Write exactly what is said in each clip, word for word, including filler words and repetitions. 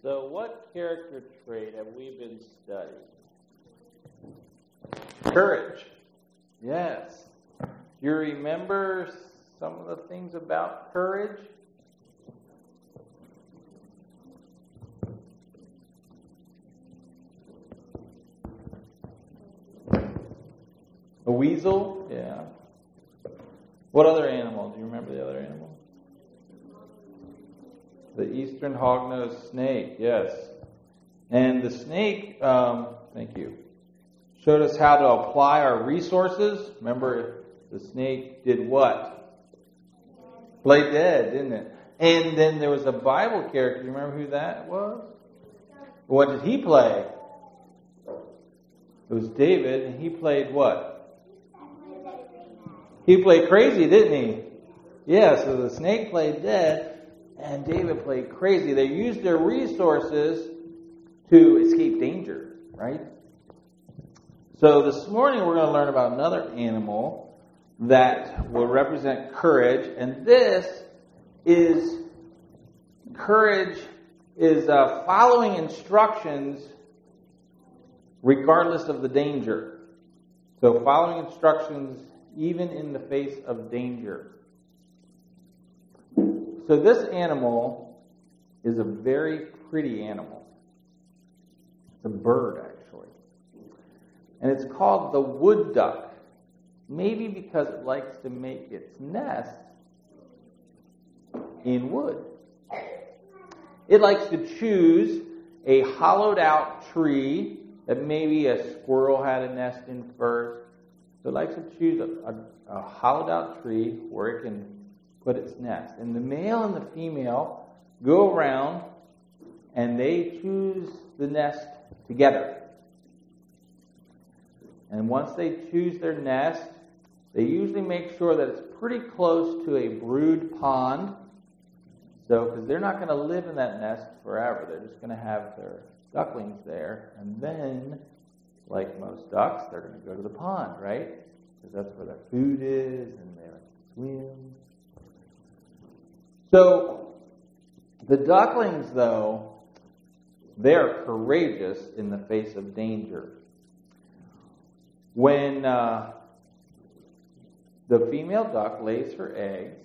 So what character trait have we been studying? Courage. Yes. Do you remember some of the things about courage? A weasel? Yeah. What other animal? Do you remember the other animal? The eastern hognose snake, yes. And the snake, um, thank you, showed us how to apply our resources. Remember, the snake did what? Play dead, didn't it? And then there was a Bible character. Do you remember who that was? What did he play? It was David, and he played what? He played crazy, didn't he? Yeah, so the snake played dead, and David played crazy. They used their resources to escape danger, right? So this morning we're going to learn about another animal that will represent courage, and this is courage is uh, following instructions regardless of the danger. So following instructions even in the face of danger. So this animal is a very pretty animal. It's a bird, actually. And it's called the wood duck. Maybe because it likes to make its nest in wood. It likes to choose a hollowed out tree that maybe a squirrel had a nest in first. So it likes to choose a, a, a hollowed out tree where it can put its nest. And the male and the female go around and they choose the nest together. And once they choose their nest, they usually make sure that it's pretty close to a brood pond. So, because they're not going to live in that nest forever. They're just going to have their ducklings there. And then, like most ducks, they're going to go to the pond, right? Because that's where their food is and they like to swim. So, the ducklings, though, they're courageous in the face of danger. When uh, the female duck lays her eggs,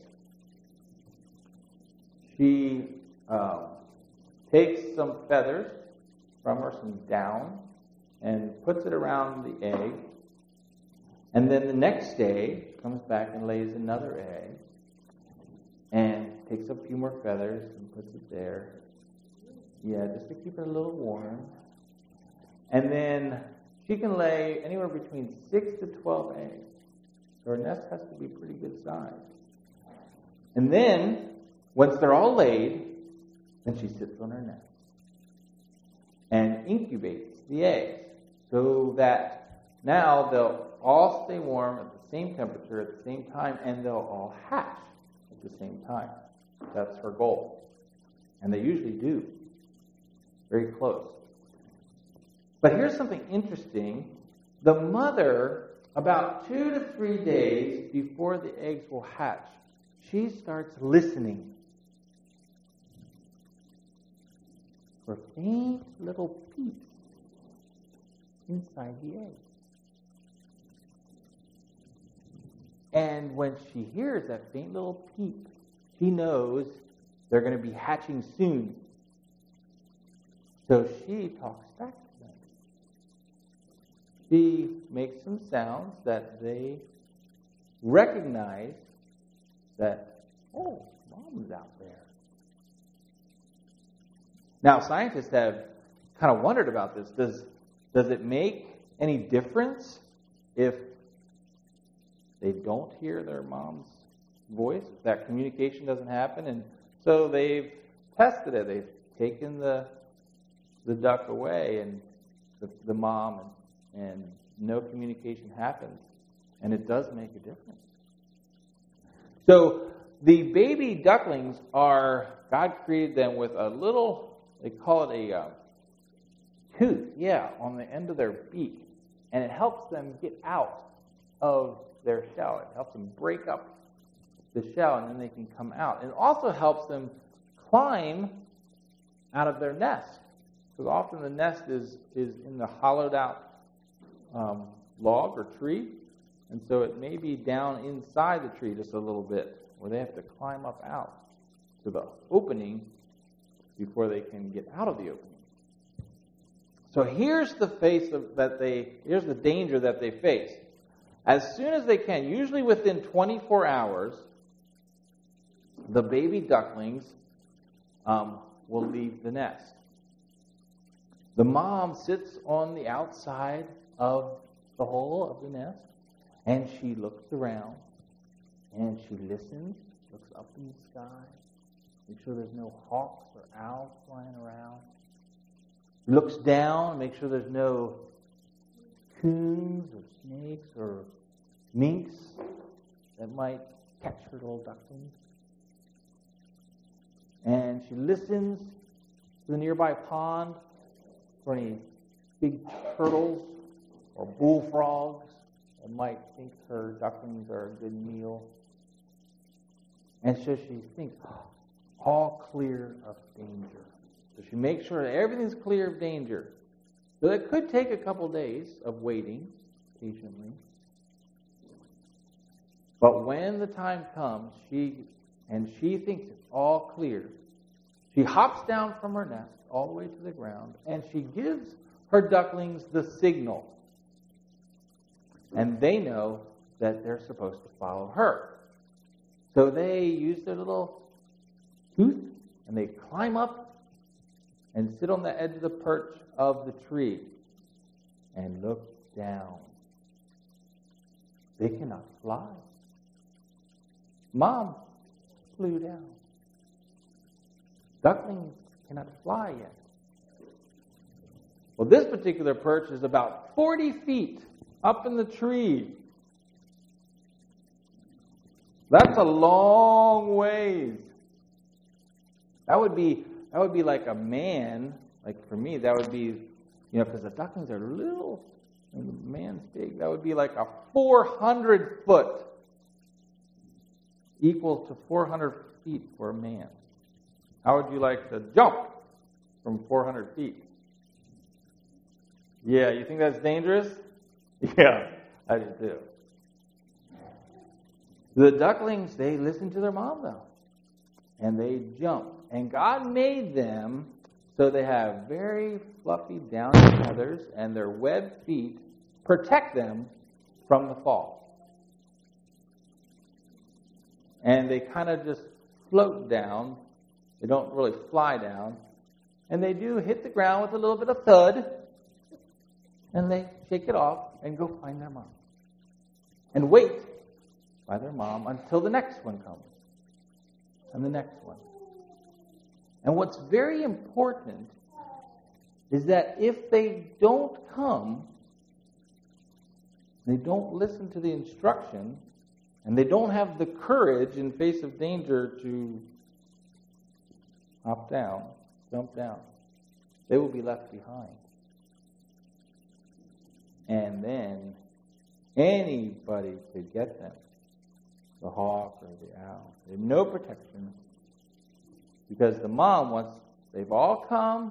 she um, takes some feathers from her, some down, and puts it around the egg. And then the next day, she comes back and lays another egg, and takes a few more feathers and puts it there. Yeah, just to keep it a little warm. And then she can lay anywhere between six to twelve eggs. So her nest has to be pretty good size. And then, once they're all laid, then she sits on her nest and incubates the eggs so that now they'll all stay warm at the same temperature at the same time, and they'll all hatch at the same time. That's her goal. And they usually do. Very close. But here's something interesting. The mother, about two to three days before the eggs will hatch, she starts listening for faint little peeps inside the egg. And when she hears that faint little peep, she knows they're going to be hatching soon. So she talks back to them. She makes some sounds that they recognize that, oh, mom's out there. Now, scientists have kind of wondered about this. Does, does it make any difference if they don't hear their mom's voice, if that communication doesn't happen? And so they've tested it. They've taken the the duck away and the, the mom, and, and no communication happens. And it does make a difference. So the baby ducklings are, God created them with a little, they call it a uh, tooth, yeah, on the end of their beak. And it helps them get out of their shell. It helps them break up the shell, and then they can come out. It also helps them climb out of their nest. Because often the nest is, is in the hollowed out um, log or tree. And so it may be down inside the tree just a little bit, where they have to climb up out to the opening before they can get out of the opening. So here's the face of that they here's the danger that they face. As soon as they can, usually within twenty-four hours, the baby ducklings um, will leave the nest. The mom sits on the outside of the hole of the nest, and she looks around, and she listens, looks up in the sky, make sure there's no hawks or owls flying around. She looks down, make sure there's no coons or snakes or minks that might catch her little ducklings. And she listens to the nearby pond for any big turtles or bullfrogs that might think her ducklings are a good meal. And so she thinks, oh, all clear of danger. So she makes sure that everything's clear of danger. So it could take a couple days of waiting patiently. But when the time comes, she and she thinks it's all clear, she hops down from her nest all the way to the ground, and she gives her ducklings the signal. And they know that they're supposed to follow her. So they use their little tooth, and they climb up and sit on the edge of the perch of the tree and look down. They cannot fly. Mom flew down. Ducklings cannot fly yet. Well, this particular perch is about forty feet up in the tree. That's a long ways. That would be that would be like a man. Like for me, that would be, you know, because the ducklings are little and the man's big. That would be like a four hundred foot, equal to four hundred feet for a man. How would you like to jump from four hundred feet? Yeah, you think that's dangerous? Yeah, I do too. The ducklings, they listen to their mom though. And they jump. And God made them so they have very fluffy downy feathers, and their webbed feet protect them from the fall. And they kind of just float down. They don't really fly down. And they do hit the ground with a little bit of thud. And they shake it off and go find their mom. And wait by their mom until the next one comes. And the next one. And what's very important is that if they don't come, they don't listen to the instruction, and they don't have the courage in face of danger to hop down, jump down, they will be left behind. And then anybody could get them. The hawk or the owl. They have no protection. Because the mom, once they've all come,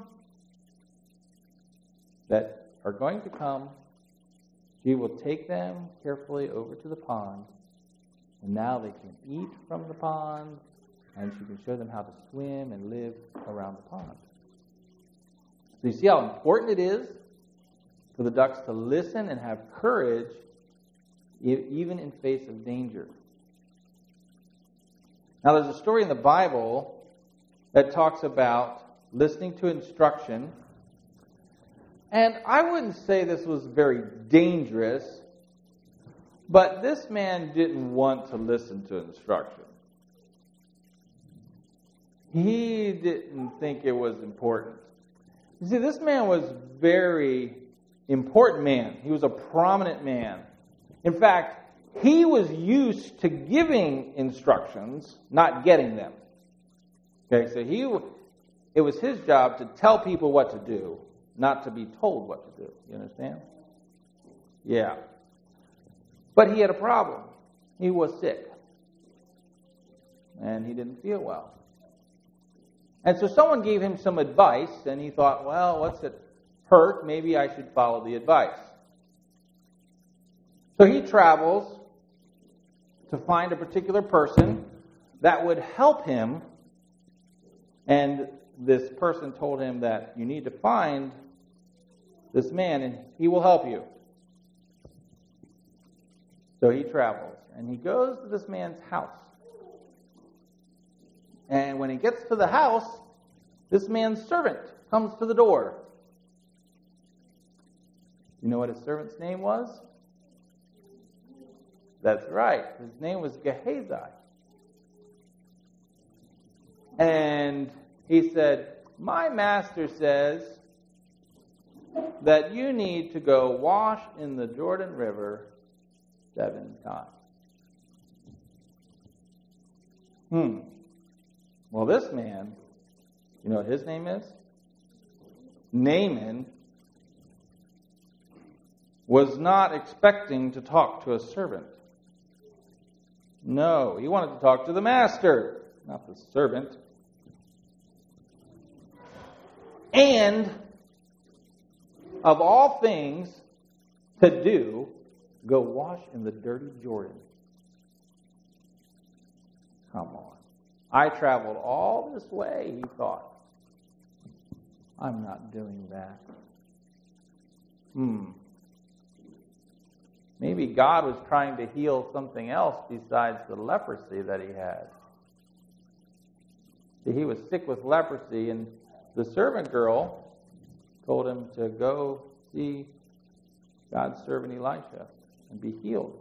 that are going to come, she will take them carefully over to the pond. And now they can eat from the pond, and she can show them how to swim and live around the pond. So you see how important it is for the ducks to listen and have courage even in face of danger. Now there's a story in the Bible that talks about listening to instruction. And I wouldn't say this was very dangerous, but this man didn't want to listen to instruction. He didn't think it was important. You see, this man was very important man. He was a prominent man. In fact, he was used to giving instructions, not getting them. Okay, so he, it was his job to tell people what to do, not to be told what to do. You understand? Yeah. But he had a problem. He was sick. And he didn't feel well. And so someone gave him some advice, and he thought, well, what's it hurt? Maybe I should follow the advice. So he travels to find a particular person that would help him. And this person told him that you need to find this man, and he will help you. So he travels, and he goes to this man's house. And when he gets to the house, this man's servant comes to the door. You know what his servant's name was? That's right. His name was Gehazi. And he said, my master says that you need to go wash in the Jordan River seven times. Hmm. Well, this man, you know what his name is? Naaman was not expecting to talk to a servant. No, he wanted to talk to the master, not the servant. And of all things to do, go wash in the dirty Jordan. Come on. I traveled all this way, he thought. I'm not doing that. Hmm. Maybe God was trying to heal something else besides the leprosy that he had. See, he was sick with leprosy, and the servant girl told him to go see God's servant Elisha and be healed.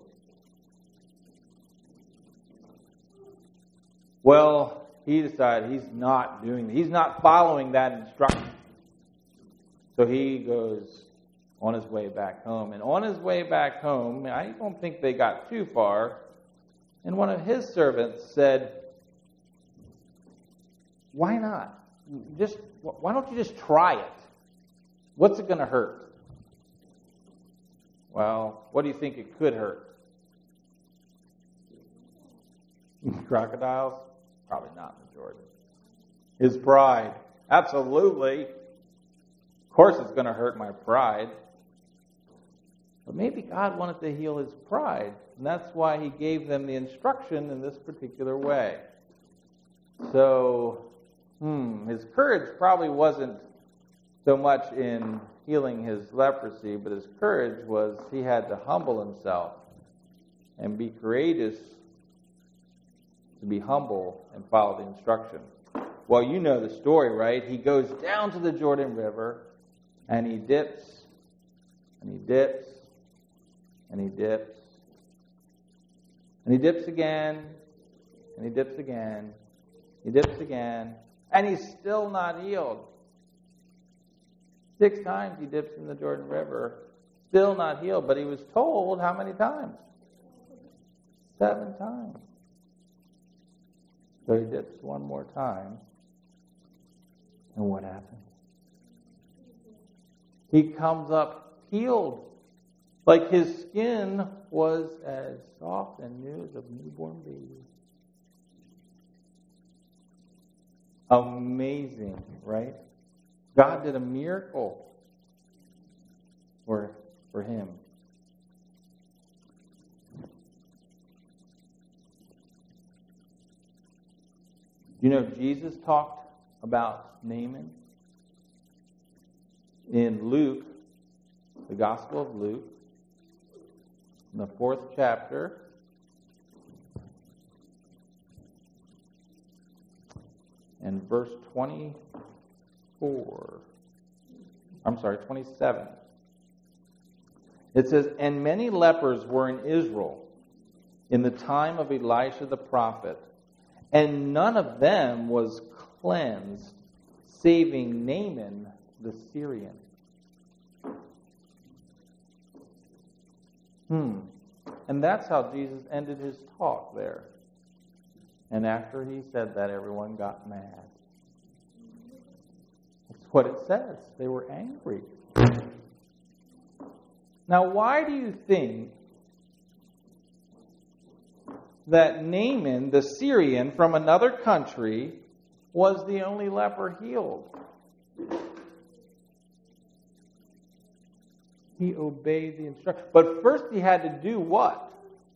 Well, he decided he's not doing, he's not following that instruction. So he goes on his way back home. And on his way back home, I don't think they got too far, and one of his servants said, why not? Just why don't you just try it? What's it going to hurt? Well, what do you think it could hurt? Crocodiles? Probably not in Jordan. His pride. Absolutely. Of course it's going to hurt my pride. But maybe God wanted to heal his pride, and that's why he gave them the instruction in this particular way. So, hmm, his courage probably wasn't so much in healing his leprosy, but his courage was he had to humble himself and be courageous, to be humble and follow the instruction. Well, you know the story, right? He goes down to the Jordan River, and he dips, and he dips, and he dips, and he dips again, and he dips again, he dips again, and he's still not healed. Six times he dips in the Jordan River, still not healed, but he was told how many times? Seven times. So he dips one more time, and what happens? He comes up healed. Like his skin was as soft and new as a newborn baby. Amazing, right? God did a miracle for, for him. You know, Jesus talked about Naaman in Luke, the Gospel of Luke, in the fourth chapter, and verse twenty-four. I'm sorry, twenty-seven. It says, and many lepers were in Israel in the time of Elisha the prophet, and none of them was cleansed, saving Naaman the Syrian. Hmm. And that's how Jesus ended his talk there. And after he said that, everyone got mad. That's what it says. They were angry. Now, why do you think that Naaman, the Syrian from another country, was the only leper healed. He obeyed the instruction. But first he had to do what?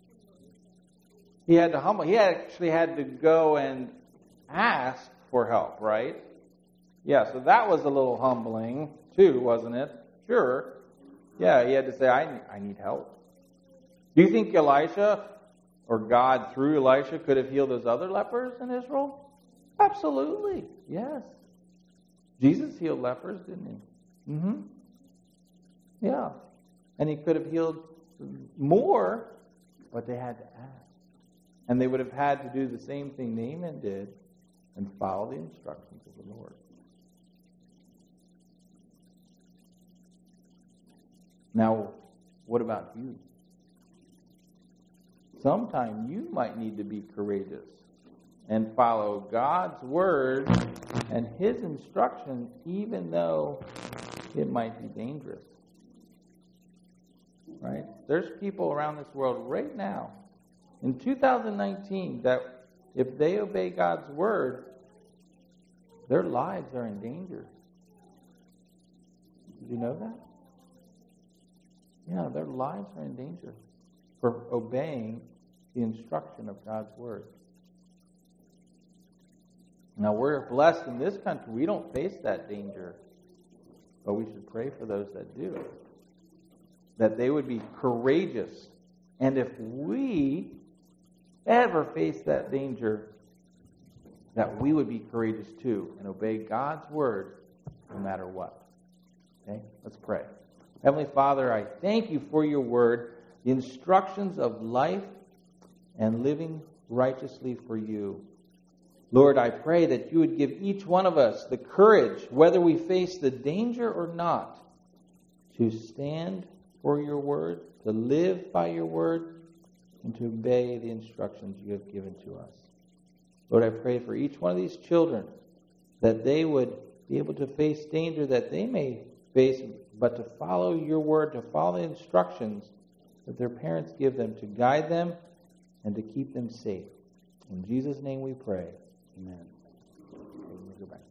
He had to humble. He actually had to go and ask for help, right? Yeah, so that was a little humbling too, wasn't it? Sure. Yeah, he had to say, I, I need help. Do you think Elisha or God through Elisha could have healed those other lepers in Israel? Absolutely. Yes. Jesus healed lepers, didn't he? Mm-hmm. Yeah. And he could have healed more, but they had to ask. And they would have had to do the same thing Naaman did and follow the instructions of the Lord. Now, what about you? Sometime you might need to be courageous and follow God's word and His instructions, even though it might be dangerous. Right? There's people around this world right now, in two thousand nineteen, that if they obey God's word, their lives are in danger. Did you know that? Yeah, their lives are in danger for obeying the instruction of God's word. Now, we're blessed in this country. We don't face that danger, but we should pray for those that do, that they would be courageous. And if we ever face that danger, that we would be courageous too and obey God's word no matter what. Okay? Let's pray. Heavenly Father, I thank you for your word, the instructions of life and living righteously for you. Lord, I pray that you would give each one of us the courage, whether we face the danger or not, to stand for your word, to live by your word, and to obey the instructions you have given to us. Lord, I pray for each one of these children that they would be able to face danger that they may face, but to follow your word, to follow the instructions that their parents give them, to guide them and to keep them safe. In Jesus' name we pray. Amen. Okay, let me go back.